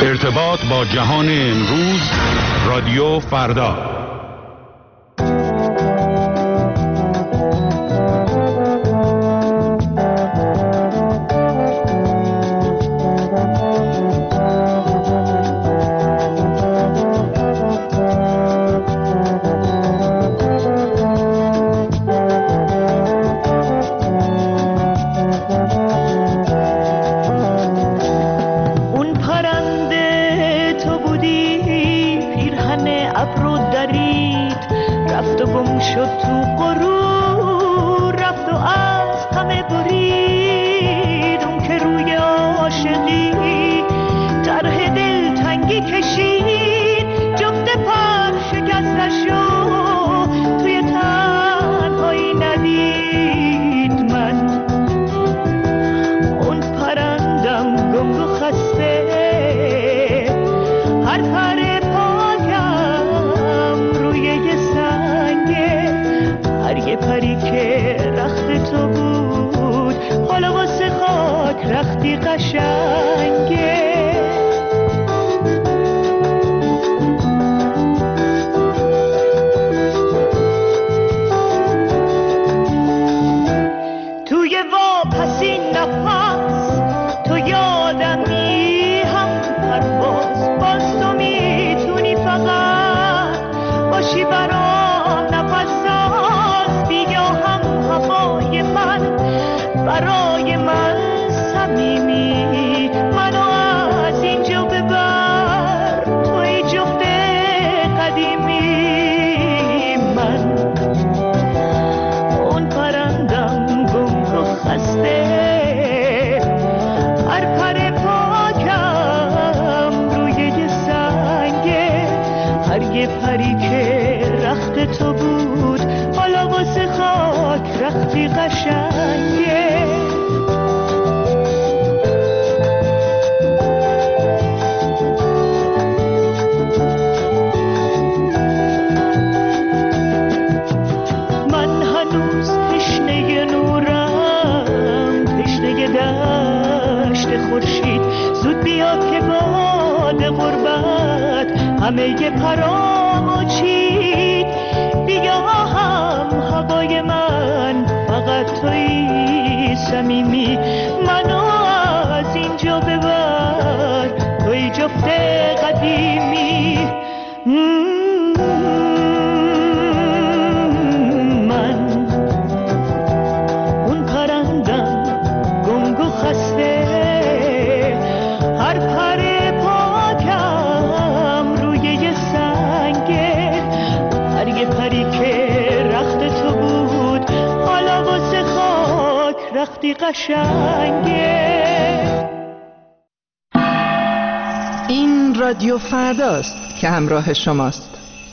ارتباط با جهان امروز، رادیو فردا. این رادیو فرداست که همراه شماست.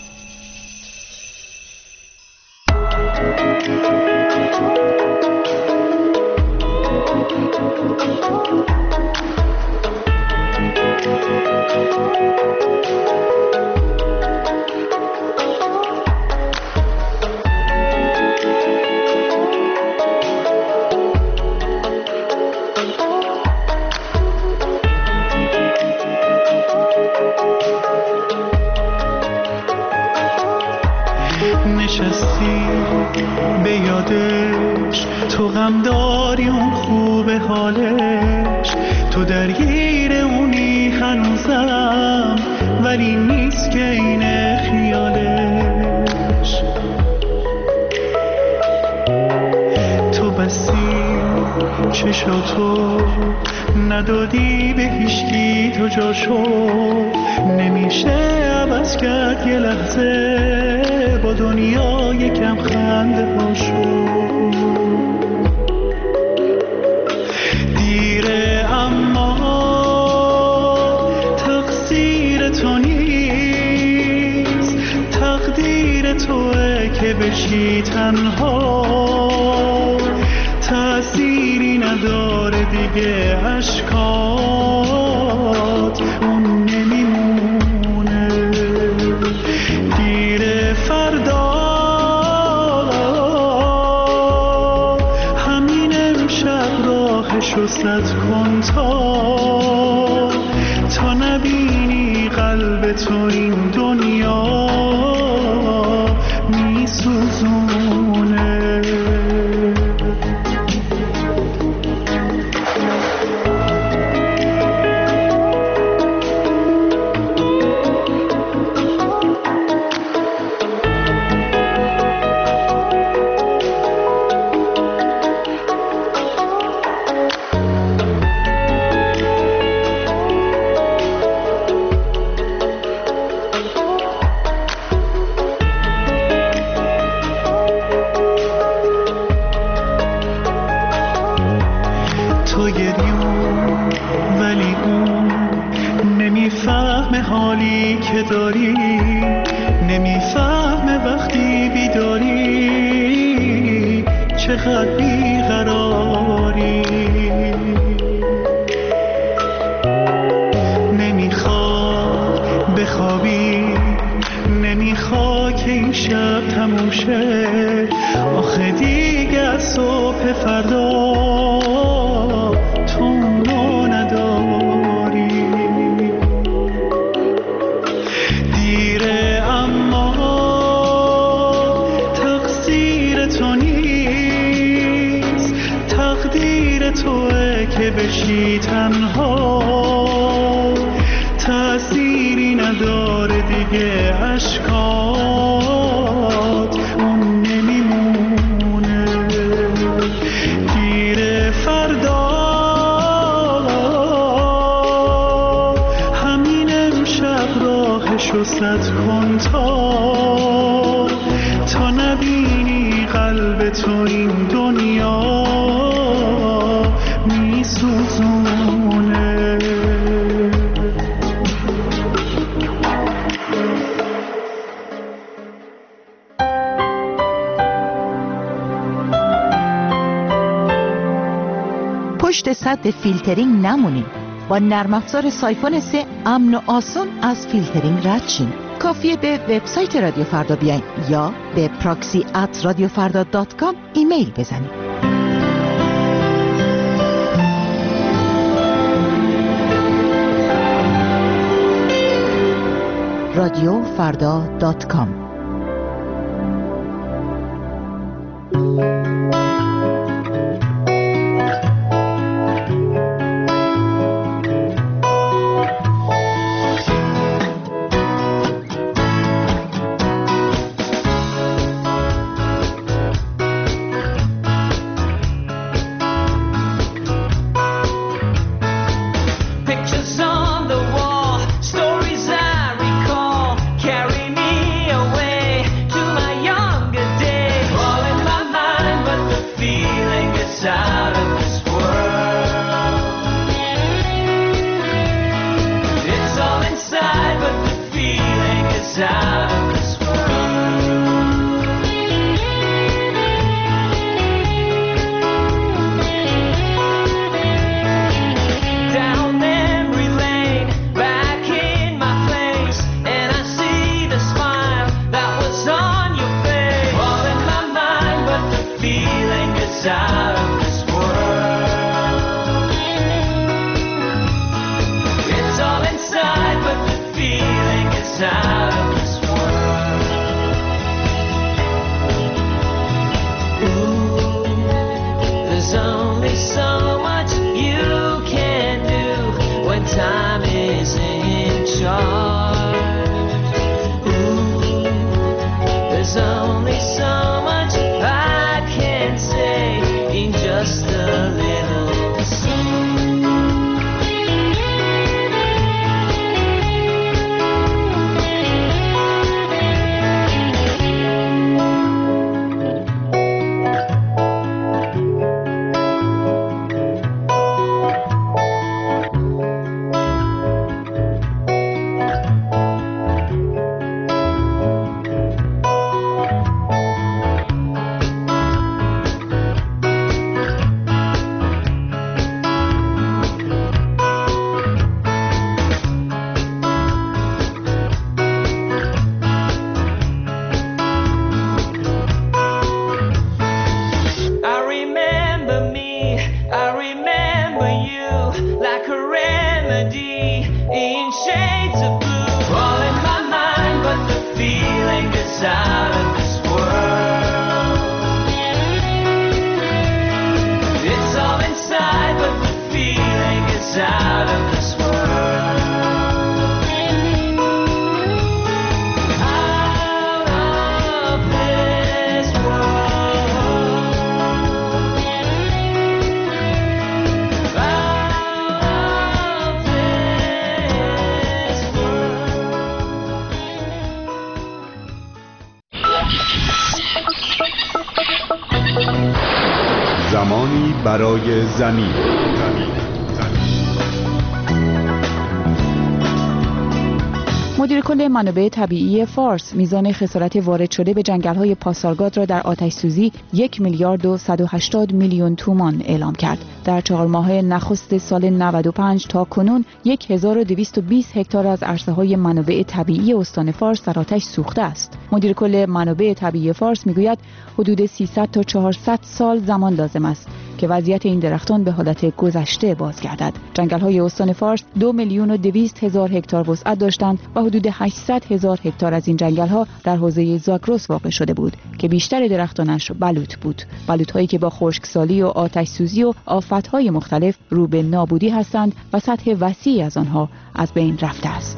نشستی به یادش، تو غم داری اون خوب حالش، تو درگیر اونی هنوزم، ولی نیست که این خیالش. تو بستی چشاتو ندادی به هیچکی، تو جاشو نمیشه عوض کرد یه لحظه، با دنیا یکم خنده هاشو. دیره اما تقصیر تو نیست، تقدیر توه که بشی تنها، تأثیری نداره دیگه اشکات اون نمیمونه. دیر فردا همین امشب راهشو سد کن تا نبینی این دنیا میسوزونه. چقدر بیقراری، نمیخواد بخوابی، نمیخواد که این شب تموم شه. آخه دیگه از صبح فردا تو اونو نداری. دیره اما تقصیر تو نیست، تقدیر توئه که بشی تنها. تأثیری نداره دیگه اشکات اون نمیمونه. گیر فردا همین امشب راهشو سد کن تا نبینی قلب تو این دنیا میسوزونه. پشت سد فیلترینگ نمونید. با نرم افزار سایفون 3 امن و آسان از فیلترینگ رد شین. کافیه به وبسایت رادیو فردا بیاین یا به proxy@radiofarda.com ایمیل بزنید. radiofarda.com. like a remedy in shades of blue. All in my زمانی برای زمین. مدیر کل منابع طبیعی فارس میزان خسارت وارد شده به جنگل‌های پاسارگاد را در آتش سوزی 1 میلیارد و 180 میلیون تومان اعلام کرد. در 4 ماهه نخست سال 95 تا کنون 1220 هکتار از عرصه‌های منابع طبیعی استان فارس در آتش سوخته است. مدیر کل منابع طبیعی فارس میگوید حدود 300 تا 400 سال زمان لازم است که وضعیت این درختان به حالت گذشته بازگردد. جنگل‌های استان فارس 2,200,000 هکتار وسعت داشتند و حدود 800,000 هکتار از این جنگل‌ها در حوزه زاگرس واقع شده بود که بیشتر درختانش بلوط بود. بلوط‌هایی که با خشکسالی و آتش سوزی و آفت‌های مختلف رو به نابودی هستند و سطح وسیعی از آنها از بین رفته است.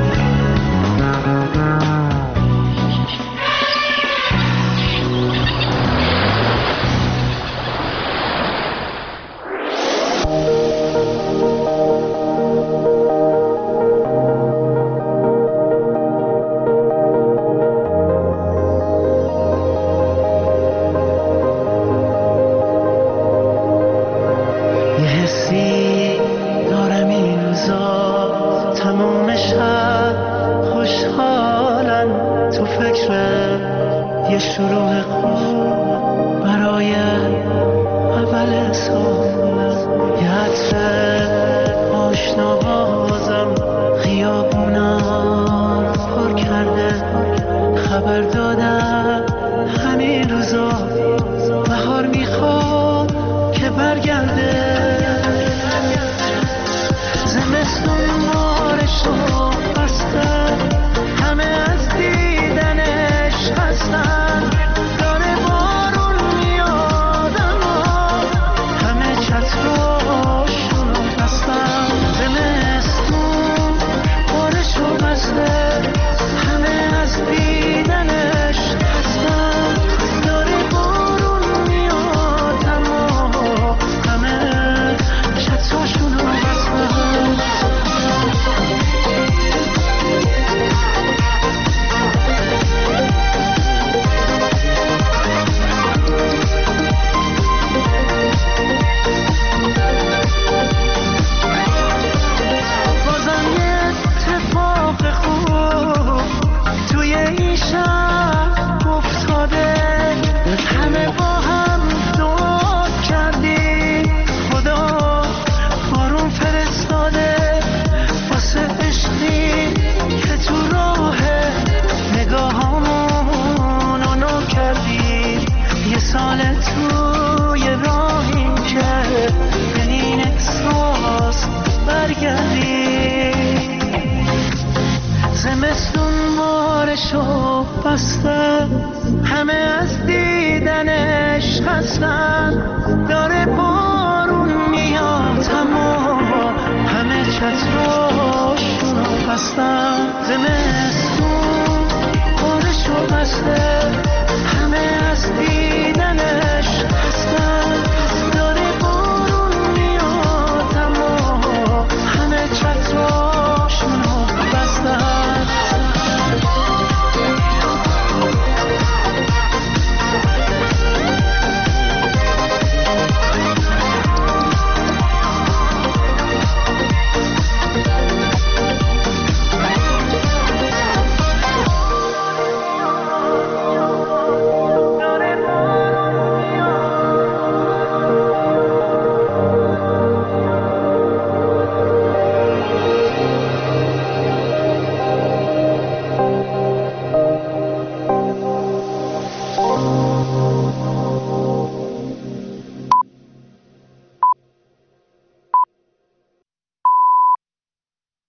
همه از دیدنش خستن، داره بارون میاد تمام، همه چتراشونو بستن، زمستون بارشو بسته